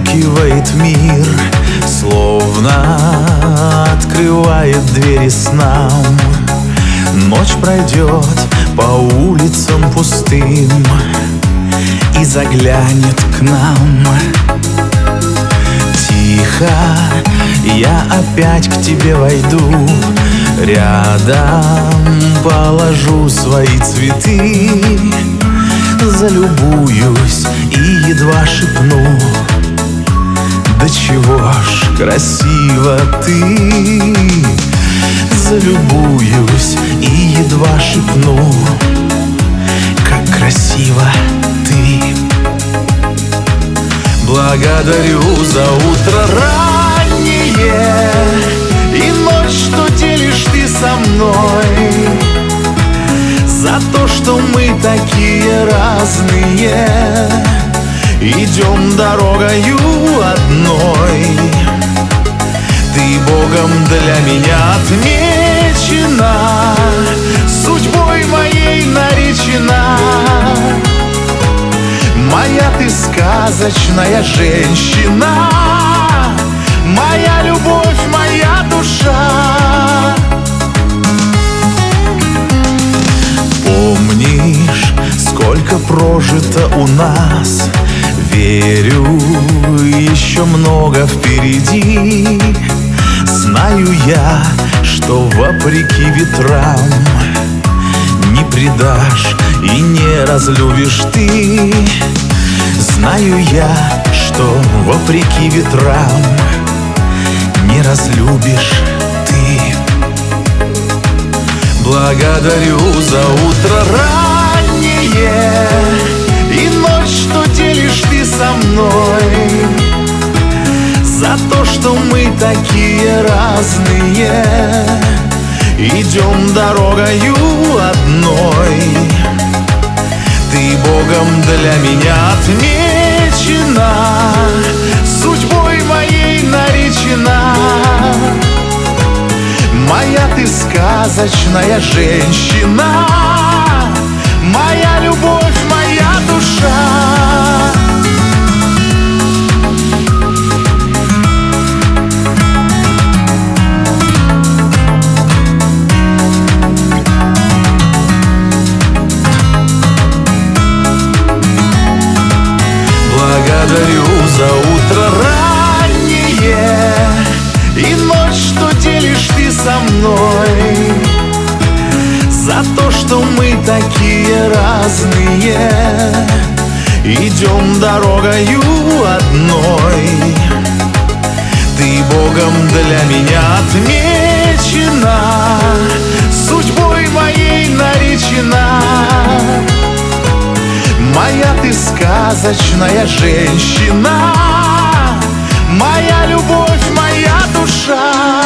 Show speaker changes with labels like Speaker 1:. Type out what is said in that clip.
Speaker 1: убаюкивает мир, словно открывает двери снам. Ночь пройдет по улицам пустым и заглянет к нам. Тихо я опять к тебе войду, рядом положу свои цветы, залюбуюсь и едва шепну: да чего ж красива ты. Залюбуюсь и едва шепну: как красива ты. Благодарю за утро раннее и ночь, что делишь ты со мной, за то, что мы такие разные, идем дорогою одной. Ты Богом для меня отмечена, судьбой моей наречена. Моя ты сказочная женщина, моя любовь, моя душа. Помнишь, сколько прожито у нас? Верю, еще много впереди. Знаю я, что вопреки ветрам не предашь и не разлюбишь ты. Знаю я, что вопреки ветрам не разлюбишь ты. Благодарю за утро раннее и ночь, что делишь ты со мной, за то, что мы такие разные, идем дорогою одной. Ты Богом для меня отмечена, судьбой моей наречена. Моя ты сказочная женщина, моя любовь, моя душа. Благодарю за утро раннее и ночь, что делишь ты со мной, за то, что мы такие разные, идем дорогою одной. Ты Богом для меня отмечена, судьбой моей наречена. Моя ты сказочная женщина, моя любовь, моя душа.